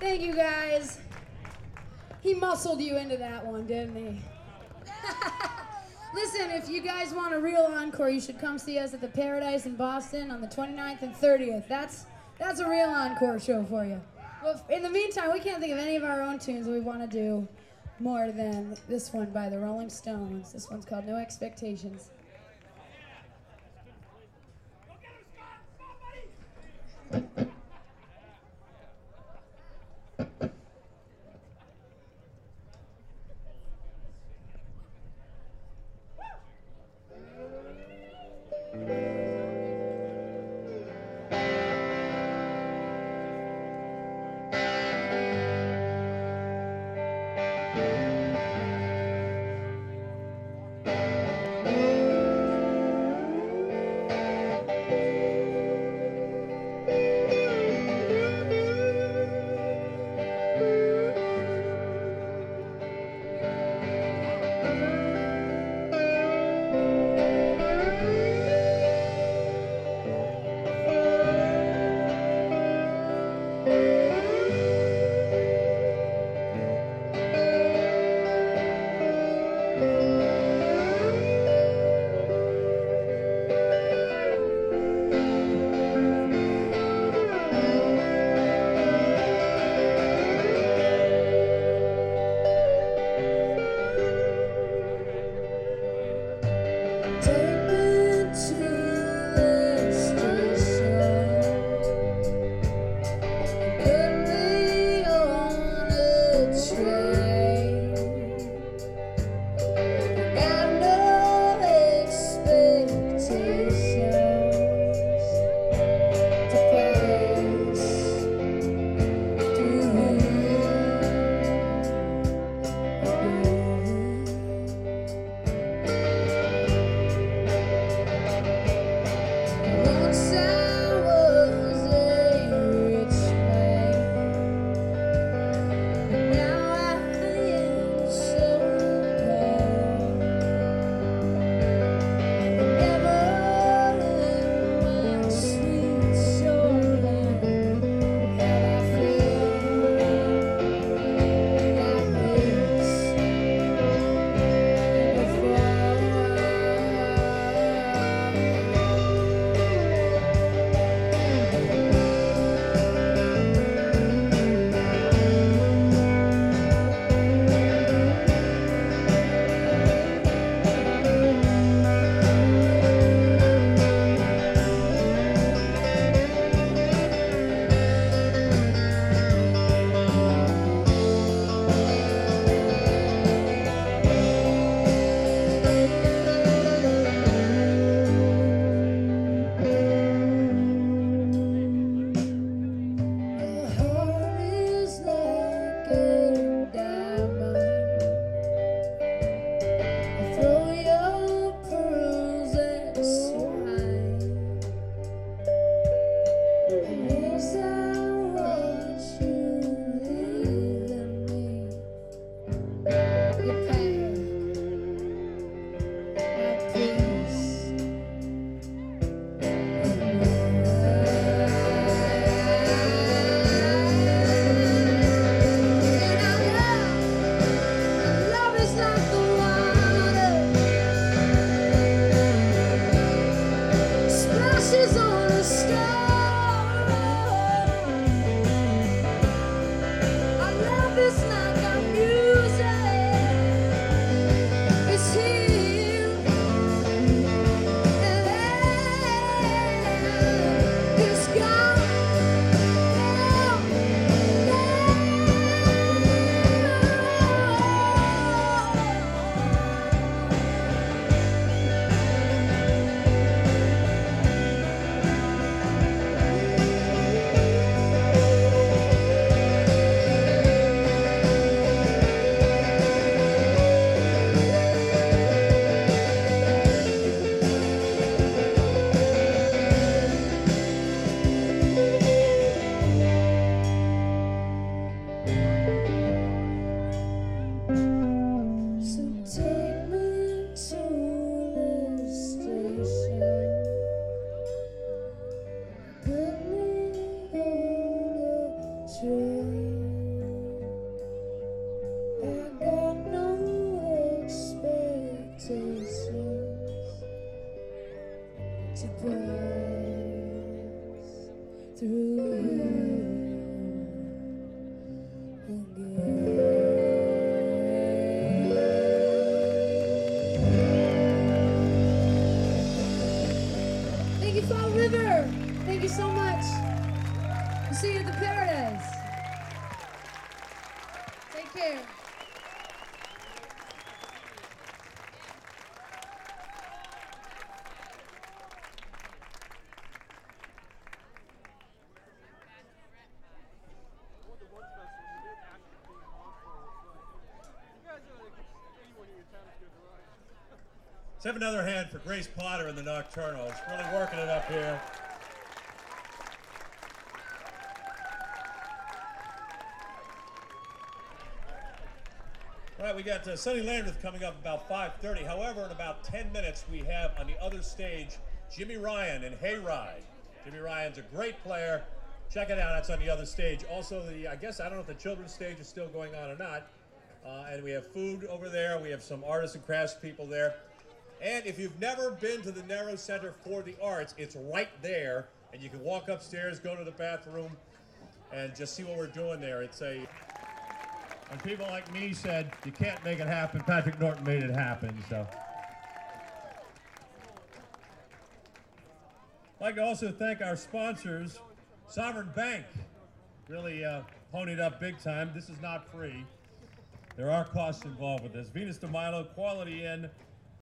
Thank you, guys. He muscled you into that one, didn't he? Listen, if you guys want a real encore, you should come see us at the Paradise in Boston on the 29th and 30th. That's a real encore show for you. Well, in the meantime, we can't think of any of our own tunes we want to do more than this one by the Rolling Stones. This one's called No Expectations. here. Let's have another hand for Grace Potter in the Nocturnals. Really working it up here. All right, we got Sonny Landreth coming up about 5:30. However, in about 10 minutes, we have on the other stage Jimmy Ryan and Hayride. Jimmy Ryan's a great player. Check it out. That's on the other stage. Also, I guess, I don't know if the children's stage is still going on or not. And we have food over there. We have some artists and crafts people there. And if you've never been to the Nehru Center for the Arts, it's right there. And you can walk upstairs, go to the bathroom, and just see what we're doing there. It's a... And people like me said, you can't make it happen. Patrick Norton made it happen, so. I'd like to also thank our sponsors. Sovereign Bank really ponied up big time. This is not free. There are costs involved with this. Venus de Milo, Quality Inn,